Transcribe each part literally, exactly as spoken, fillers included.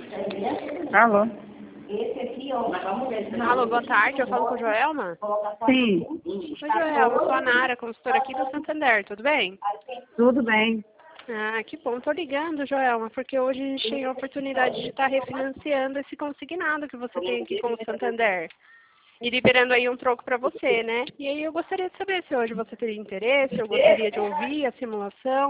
Alô? Alô, boa tarde, eu falo com a Joelma? Sim, Oi, Joelma, eu sou a Nara, consultora aqui do Santander, tudo bem? tudo bem. Ah, que bom, tô ligando, Joelma, porque hoje a gente tem a oportunidade de estar refinanciando esse consignado que você tem aqui com o Santander. E liberando aí um troco para você, né? E aí eu gostaria de saber se hoje você teria interesse, eu gostaria de ouvir a simulação.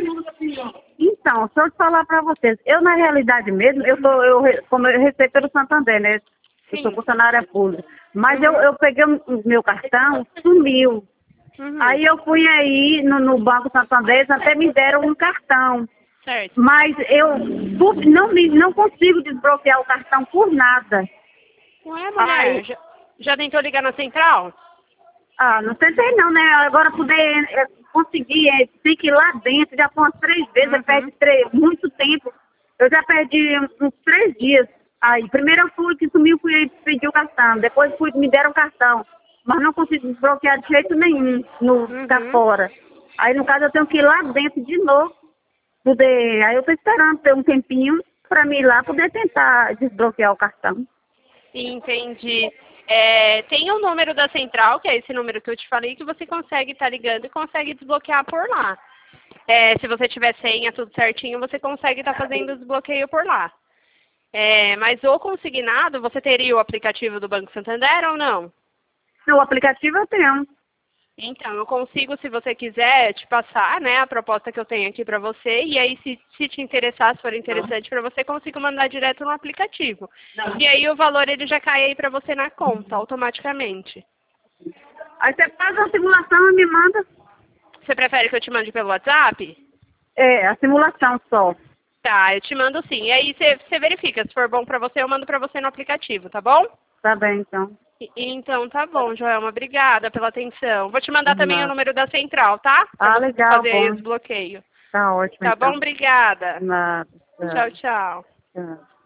Então, se eu falar para vocês, eu na realidade mesmo, eu sou, eu, re- como eu recebo pelo Santander, né? Eu sou Sim. funcionária pública. Mas eu, Uhum. eu peguei o meu cartão, sumiu. Uhum. Aí eu fui aí no, no Banco Santander, eles até me deram um cartão. Certo. Mas eu por- não, me- não consigo desbloquear o cartão por nada. Ué, Aí, mulher, já, já tentou ligar na central? ah, não tentei não, né? Agora poder é, conseguir, é, tem que ir lá dentro, já foi umas três vezes, eu perdi Uhum. três, muito tempo. Eu já perdi uns três dias. Aí, primeiro eu fui, que sumiu, fui pedir o cartão, depois fui, me deram o cartão, mas não consegui desbloquear de jeito nenhum, no ficar Uhum. fora. Aí, no caso, eu tenho que ir lá dentro de novo, poder, aí eu tô esperando ter um tempinho para mim ir lá poder tentar desbloquear o cartão. Entendi. É, tem o número da central, que é esse número que eu te falei, que você consegue estar ligando e consegue desbloquear por lá. É, se você tiver senha, tudo certinho, você consegue estar fazendo o desbloqueio por lá. É, mas o consignado, você teria o aplicativo do Banco Santander ou não? No aplicativo eu tenho. Então, eu consigo, se você quiser, te passar, né, a proposta que eu tenho aqui para você, e aí se, se te interessar, se for interessante para você, consigo mandar direto no aplicativo. E aí o valor ele já cai aí para você na conta, automaticamente. Aí você faz a simulação e me manda. Você prefere que eu te mande pelo WhatsApp? É, a simulação só. Tá, eu te mando sim. E aí você, você verifica, se for bom para você, eu mando para você no aplicativo, tá bom? Tá bem, então. E- Então tá bom, Joelma, obrigada pela atenção. Vou te mandar também o Nada. número da central, tá? Para Ah, você legal, fazer aí o bom. desbloqueio. Tá ótimo, Tá bom? então. Obrigada. Nada. Tchau, Tchau. tchau. Tchau.